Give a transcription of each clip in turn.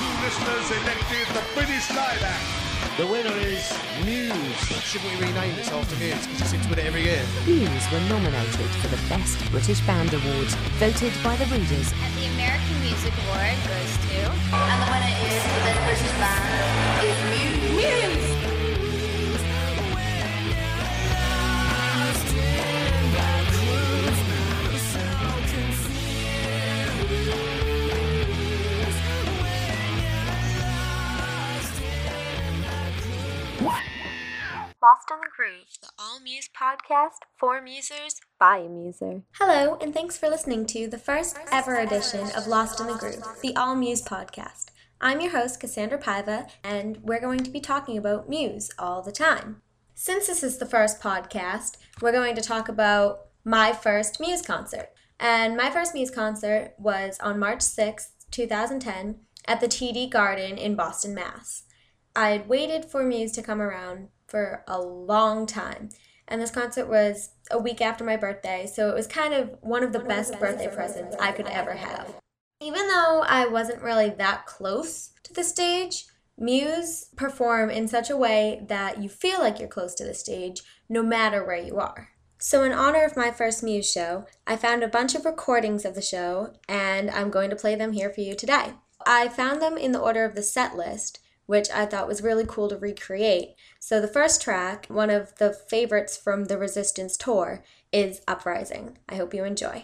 two listeners elected the British Live Act. The winner is Muse. Shouldn't we rename this after Muse? Because you seem to win it every year. Muse were nominated for the Best British Band Awards, voted by the readers. And the American Music Award goes to... And the winner is the Best British Band is Muse. Muse! Lost in the Groove, the All Muse podcast for musers by a muser. Hello, and thanks for listening to the first ever edition of Lost in the Groove, the All Muse podcast. I'm your host, Cassandra Paiva, and we're going to be talking about Muse all the time. Since this is the first podcast, we're going to talk about my first Muse concert. And my first Muse concert was on March 6th, 2010, at the TD Garden in Boston, Mass. I had waited for Muse to come around for a long time, and this concert was a week after my birthday, so it was kind of one of the best birthday presents I could ever have. Even though I wasn't really that close to the stage, Muse perform in such a way that you feel like you're close to the stage no matter where you are. So in honor of my first Muse show, I found a bunch of recordings of the show, and I'm going to play them here for you today. I found them in the order of the set list, which I thought was really cool to recreate. So the first track, one of the favorites from the Resistance tour, is Uprising. I hope you enjoy.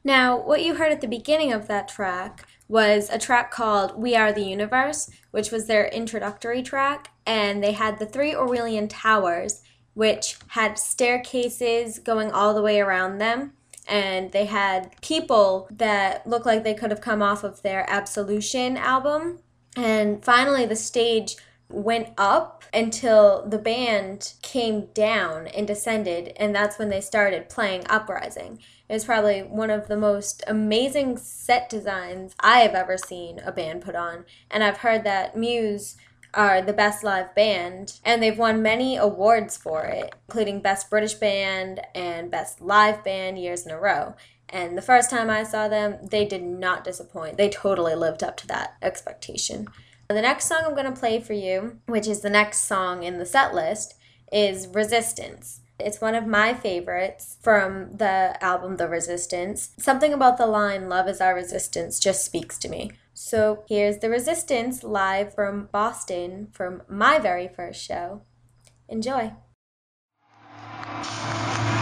Now, what you heard at the beginning of that track was a track called We Are the Universe, which was their introductory track, and they had the 3 Aurelian Towers, which had staircases going all the way around them, and they had people that looked like they could have come off of their Absolution album, and finally the stage went up until the band came down and descended, and that's when they started playing Uprising. It was probably one of the most amazing set designs I have ever seen a band put on, and I've heard that Muse are the best live band, and they've won many awards for it, including Best British Band and Best Live Band years in a row. And the first time I saw them, they did not disappoint. They totally lived up to that expectation. The next song I'm going to play for you, which is the next song in the set list, is Resistance. It's one of my favorites from the album The Resistance. Something about the line, "Love is our resistance," just speaks to me. So here's The Resistance live from Boston from my very first show. Enjoy.